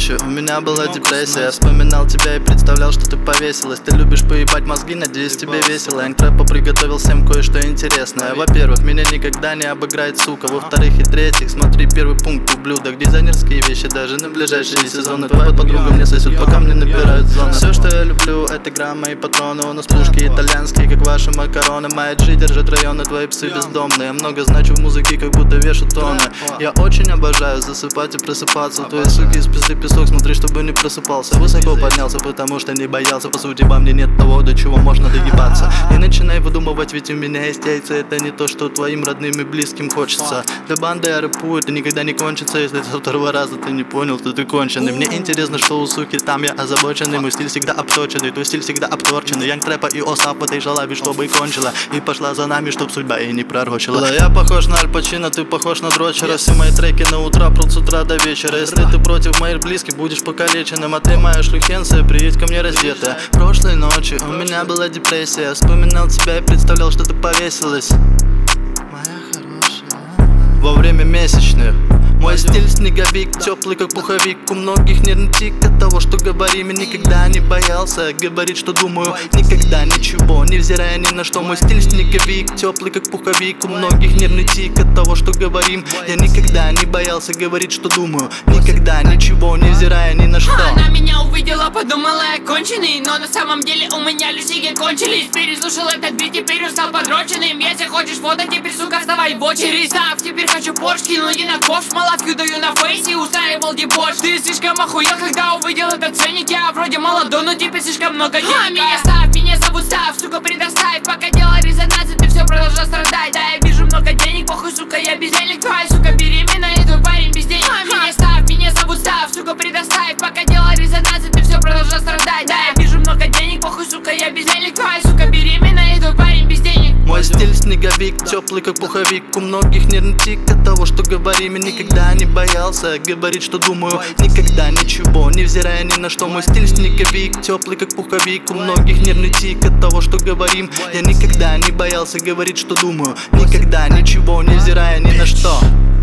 ночи у меня была депрессия. Я вспоминал тебя и представлял, что ты повесилась. Ты любишь поебать мозги, надеюсь, тебе весело. Янг Рэпа приготовил всем кое-что интересное. Во-первых, меня никогда не обыграет сука. Во-вторых и третьих, смотри первый пункт, ублюдок. Дизайнерские вещи даже на ближайшие сезоны. Твоя подруга мне сосет, пока мне набирают зоны. Все, что я люблю, это граммы и патроны. У нас пушки итальянские, как ваши макароны. Мои G держат районы, твои псы бездомные. Я много значу в музыке, как будто вешу тонны. Я очень обожаю засыпать и просыпаться. Твои суки из пизды песок, смотри, чтобы не просыпался. Высоко поднялся, потому что не боялся. По сути, во мне нет того, до чего можно доебаться. Не начинай выдумывать, ведь у меня есть яйца. Это не то, что твоим родным и близким хочется. Для банды я рэпую, это никогда не кончится. Если со второго раза ты не понял, то ты конченый. Мне интересно, что у суки там я озабоченный. Мой стиль всегда обточенный, твой стиль всегда обторченный. Янг Рэпа и Осап в этой жалобе, чтобы и кончила. И пошла за нами, чтоб судьба и не пророчила. Да, я похож на Аль Пачино, ты похож на дрочера. Все мои треки на утро прут с утра до вечера. Если ты против моих близких, будешь покалеченным. А ты моя шлюхенция, приедь ко мне раздетая. Прошлой ночью у меня была депрессия. Я вспоминал тебя и представлял, что ты повесилась. Моя хорошая. Во время месячных. Мой стиль снеговик, теплый как пуховик. У многих нервный тик от того, что говорим. И никогда не боялся говорить, что думаю. Никогда ничего, невзирая ни на что. Мой стиль снеговик, теплый как пуховик. У многих нервный тик от того, что говорим. Я никогда не боялся говорить, что думаю. Никогда ничего, невзирая ни на что. Она меня увидела, подумала я конченый. Но на самом деле у меня лисики кончились. Переслушал этот бит, теперь он стал подроченным. Если хочешь фото, теперь, сука, вставай в очередь. Став, теперь хочу Порш, кинул не на ковш. Малавку даю на фейсе, устраивал дебош. Ты слишком охуел, когда увидел этот ценник. Я вроде молодой, но теперь слишком много денег. Меня ставь, меня зовут Став, сука, предоставь. Пока дело резонанс, ты все продолжал страдать. Да, я вижу много денег, похуй, сука, я бездельник. Твоя сука беременна, и твой парень без денег. Меня ставь, меня зовут Став, сука, предоставь. Пока дело резонанс, ты все продолжал страдать. Да, я вижу много денег, похуй, сука, я бездельник. Твоя сука беременна, и твой парень без денег. Мой стиль снеговик, теплый как пуховик. У многих нервный тик от того, что говорим. И никогда не боялся говорить, что думаю. Никогда ничего, невзирая ни на что. Мой стиль снеговик, теплый как пуховик. У многих нервный тик от того, что говорим. Я никогда не боялся говорить, что думаю. Никогда ничего, невзирая ни на что.